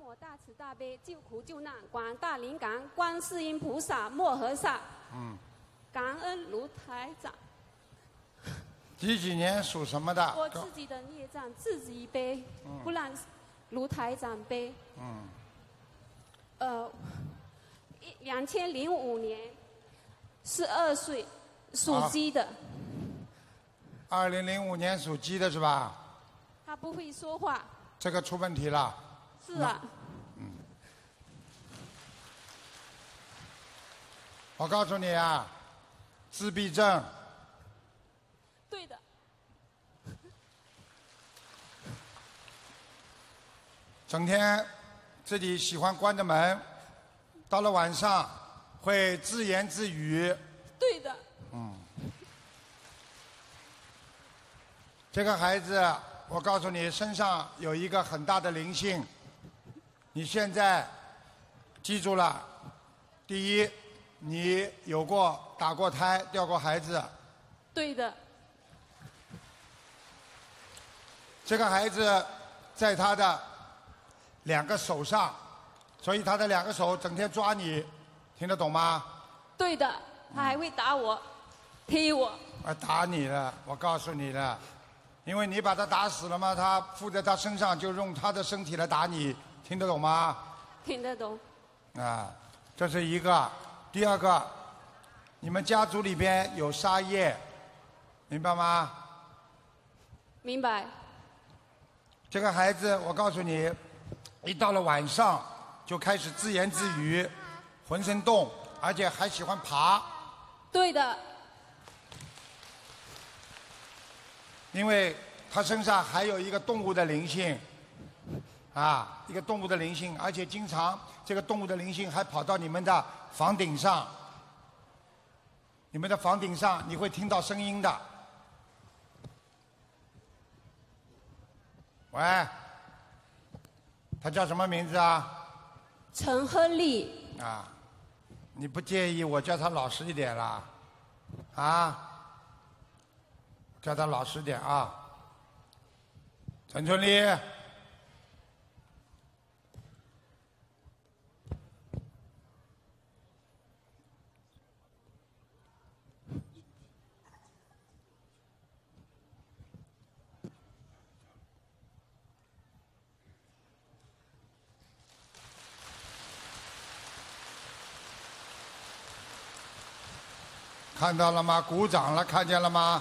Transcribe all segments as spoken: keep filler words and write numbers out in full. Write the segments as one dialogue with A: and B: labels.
A: 我大慈大悲救苦救难广大灵感观世音菩萨摩诃萨。
B: 嗯。
A: 感恩卢台长。
B: 几几年属什么的？
A: 我自己的孽障自己背，嗯、不让卢台长背。
B: 嗯。
A: 呃，两千零五年，十二岁，属鸡的。
B: 二零零五年属鸡的是吧？
A: 他不会说话。
B: 这个出问题了。
A: 是啊。
B: 嗯。我告诉你啊，自闭症。
A: 对的。
B: 整天自己喜欢关着门，到了晚上会自言自语。
A: 对的。
B: 嗯。这个孩子，我告诉你，身上有一个很大的灵性。你现在记住了，第一，你有过打过胎、掉过孩子。
A: 对的。
B: 这个孩子在他的两个手上，所以他的两个手整天抓你，听得懂吗？
A: 对的，他还会打我，踢我。
B: 啊，打你了！我告诉你了，因为你把他打死了嘛，他附在他身上，就用他的身体来打你，听得懂吗？
A: 听得懂。
B: 啊，这是一个。第二个，你们家族里边有杀业，明白吗？
A: 明白。
B: 这个孩子，我告诉你，一到了晚上就开始自言自语，浑身动，而且还喜欢爬。
A: 对的。
B: 因为他身上还有一个动物的灵性，啊，一个动物的灵性，而且经常这个动物的灵性还跑到你们的房顶上，你们的房顶上你会听到声音的。喂，他叫什么名字啊？
A: 陈亨利。
B: 啊，你不介意我叫他老实一点啦？啊，叫他老实点啊。陈春丽。看到了吗？鼓掌了，看见了吗？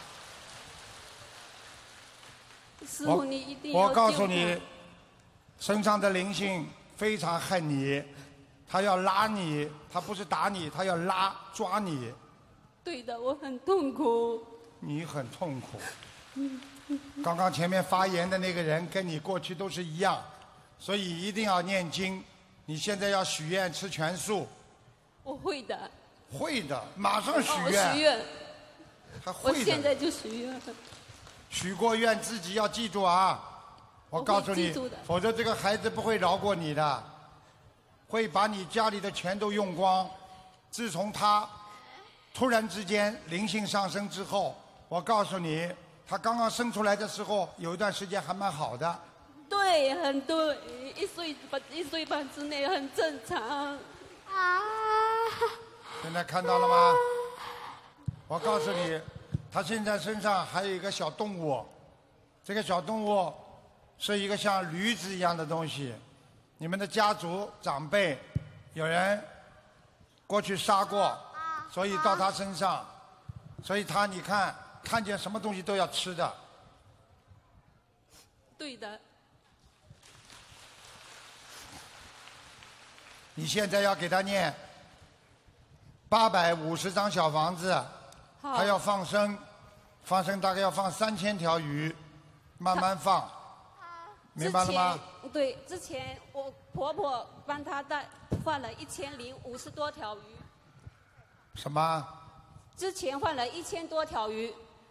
A: 师傅，你一定要
B: 我告诉你，身上的灵性非常恨你，他要拉你，他不是打你，他要拉抓你。
A: 对的，我很痛苦。
B: 你很痛苦。刚刚前面发言的那个人跟你过去都是一样，所以一定要念经。你现在要许愿吃全素。
A: 我会的。
B: 会的，马上许愿。
A: 哦、许愿。
B: 还会的。
A: 我现在就许愿。
B: 许过愿自己要记住啊！我告诉你，否则这个孩子不会饶过你的，会把你家里的钱都用光。自从他突然之间灵性上升之后，我告诉你，他刚刚生出来的时候有一段时间还蛮好的。
A: 对，很对，一岁半一岁半之内很正常。啊！
B: 现在看到了吗？我告诉你，他现在身上还有一个小动物，这个小动物是一个像驴子一样的东西。你们的家族长辈有人过去杀过，所以到他身上，所以他你看看见什么东西都要吃的。
A: 对的。
B: 你现在要给他念八百五十张小房子，他要放生，放生大概要放三千条鱼，慢慢放，明白了吗？
A: 对，之前我婆婆帮他带放了一千零五十多条鱼。
B: 什么？
A: 之前放了一千多条鱼。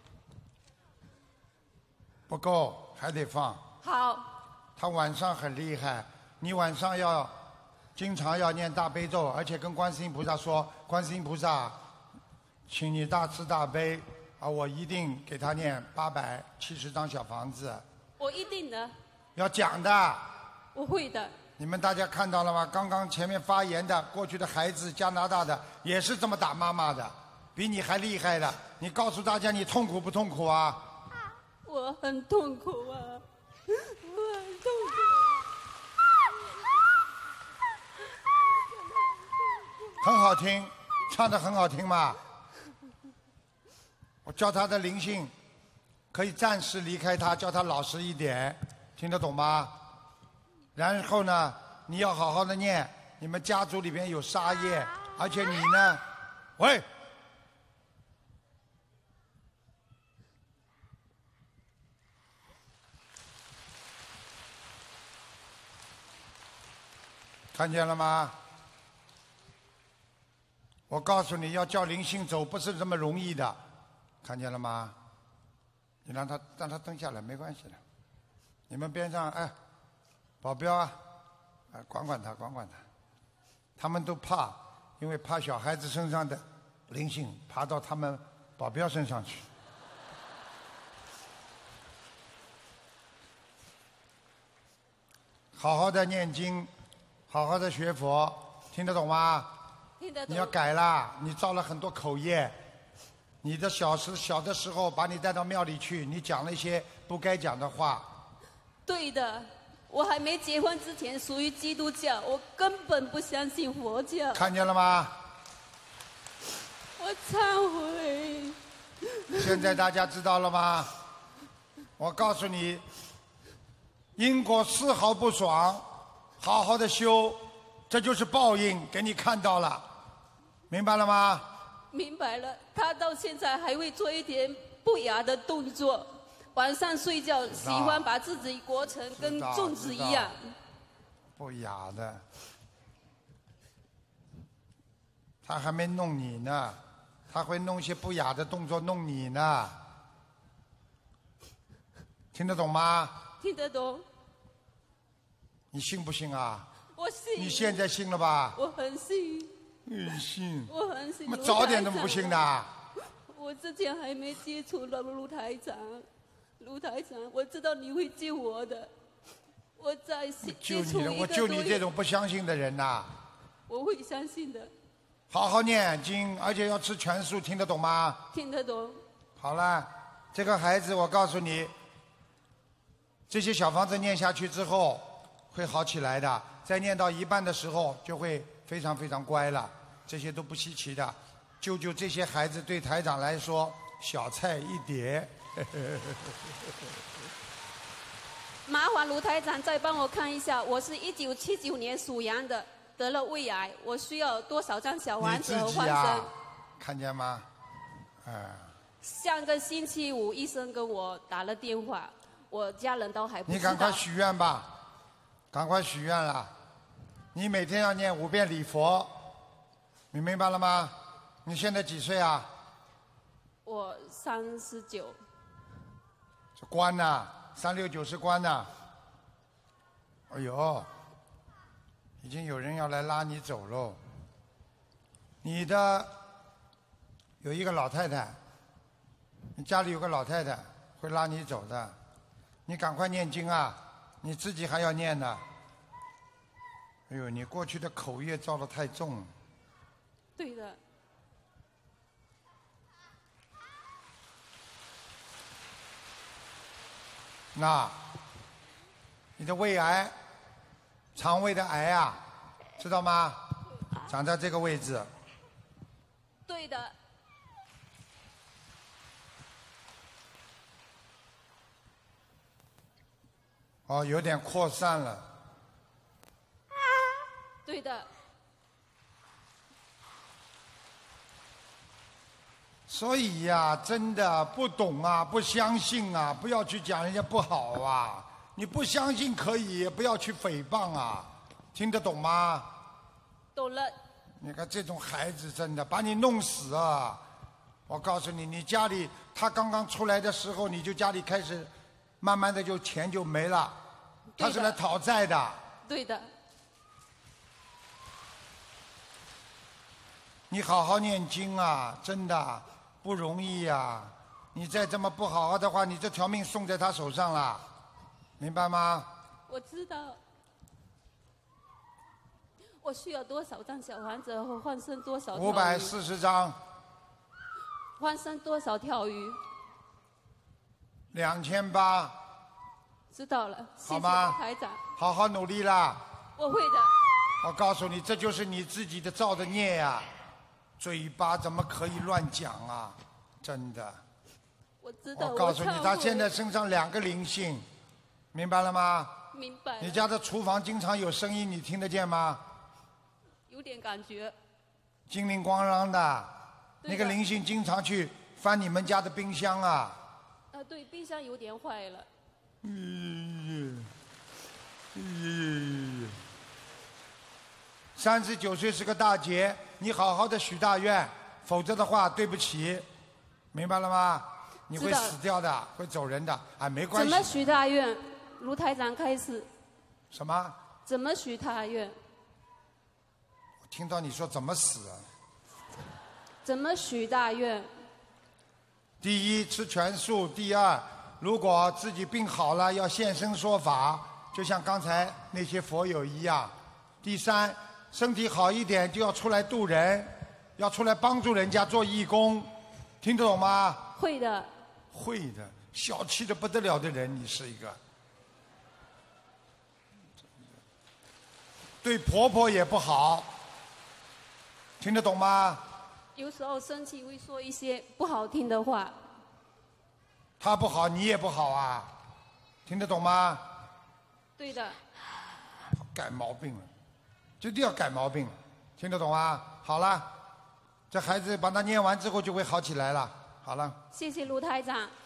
B: 不够，还得放。
A: 好。
B: 他晚上很厉害，你晚上要经常要念大悲咒，而且跟观世音菩萨说，观世音菩萨，请你大慈大悲啊，我一定给他念八百七十张小房子。
A: 我一定的。
B: 要讲的。
A: 我会的。
B: 你们大家看到了吗？刚刚前面发言的过去的孩子，加拿大的也是这么打妈妈的，比你还厉害的。你告诉大家，你痛苦不痛苦啊？
A: 我很痛苦啊，我很痛苦。
B: 很好听，唱的很好听嘛。我叫他的灵性可以暂时离开他，叫他老实一点，听得懂吗？然后呢，你要好好的念，你们家族里边有杀业，而且你呢，喂，看见了吗？我告诉你要叫灵性走不是这么容易的，看见了吗？你让他让他蹲下来没关系的，你们边上哎。保镖啊，啊，管管他，管管他。他们都怕，因为怕小孩子身上的灵性爬到他们保镖身上去。好好的念经，好好的学佛，听得懂吗？
A: 听得懂。
B: 你要改啦，你造了很多口业。你的小时小的时候把你带到庙里去，你讲了一些不该讲的话。
A: 对的。我还没结婚之前属于基督教，我根本不相信佛教。
B: 看见了吗？
A: 我忏悔。
B: 现在大家知道了吗？我告诉你，因果丝毫不爽，好好的修，这就是报应，给你看到了，明白了吗？
A: 明白了，他到现在还会做一点不雅的动作。晚上睡觉喜欢把自己裹成跟粽子一样，
B: 不雅的。他还没弄你呢，他会弄些不雅的动作弄你呢，听得懂吗？
A: 听得懂。
B: 你信不信啊？
A: 我信。
B: 你现在信了吧？
A: 我很信。
B: 你信？
A: 我很信。
B: 那么早点怎么不信的？
A: 我之前还没接触到卢台长。卢台长，我知道你会救我的，我在
B: 救你了，我救你这种不相信的人呐、啊。
A: 我会相信的。
B: 好好念经，而且要吃全素，听得懂吗？
A: 听得懂。
B: 好了，这个孩子，我告诉你，这些小房子念下去之后会好起来的，在念到一半的时候就会非常非常乖了，这些都不稀奇的。救救这些孩子，对台长来说小菜一碟。
A: 麻烦卢台长再帮我看一下，我是一九七九年属羊的，得了胃癌，我需要多少张小丸子和换生？
B: 啊、看见吗？哎。
A: 上个星期五医生跟我打了电话，我家人都还不知道。
B: 你赶快许愿吧，赶快许愿了。你每天要念五遍礼佛，你明白了吗？你现在几岁啊？
A: 我三十九。
B: 关呐，三六九是关呐。哎呦，已经有人要来拉你走喽。你的有一个老太太，你家里有个老太太会拉你走的，你赶快念经啊！你自己还要念呢。哎呦，你过去的口业造得太重了。
A: 对的。
B: 那，你的胃癌、肠胃的癌啊，知道吗？长在这个位置。
A: 对的。
B: 哦，有点扩散了。
A: 对的。
B: 所以呀、啊，真的不懂啊，不相信啊，不要去讲人家不好啊。你不相信可以，也不要去诽谤啊，听得懂吗？
A: 懂了。
B: 你看这种孩子真的把你弄死啊！我告诉你，你家里他刚刚出来的时候，你就家里开始慢慢的就钱就没了，他是来讨债的。
A: 对的。
B: 你好好念经啊，真的不容易呀、啊！你再这么不好好的话，你这条命送在他手上了，明白吗？
A: 我知道。 我需要多少张小房子和换生多少？
B: 五百四十张。
A: 换生多少条鱼？
B: 两千八。
A: 知道了，谢谢台长。
B: 好好努力啦。
A: 我会的。
B: 我告诉你，这就是你自己的造的孽呀、啊！嘴巴怎么可以乱讲啊？真的。
A: 我知道。
B: 我告诉你，他现在身上两个灵性，明白了吗？
A: 明白。
B: 你家的厨房经常有声音，你听得见吗？
A: 有点感觉。
B: 精灵光啷的，那个灵性经常去翻你们家的冰箱啊。
A: 啊，对，冰箱有点坏了。
B: 嗯嗯，三十九岁是个大劫，你好好的许大愿，否则的话，对不起，明白了吗？你会死掉的，会走人的，哎，没关系。
A: 怎么许大愿？卢台长开始。
B: 什么？
A: 怎么许大愿？
B: 我听到你说怎么死啊？
A: 怎么许大愿？
B: 第一，吃全素；第二，如果自己病好了，要现身说法，就像刚才那些佛友一样；第三，身体好一点就要出来度人，要出来帮助人家做义工，听得懂吗？
A: 会的。
B: 会的，小气的不得了的人，你是一个。对婆婆也不好，听得懂吗？
A: 有时候生气会说一些不好听的话。
B: 她不好，你也不好啊，听得懂吗？
A: 对的。
B: 改毛病了，一定要改毛病，听得懂吗？好了，这孩子把他念完之后就会好起来了。好了。
A: 谢谢卢台长。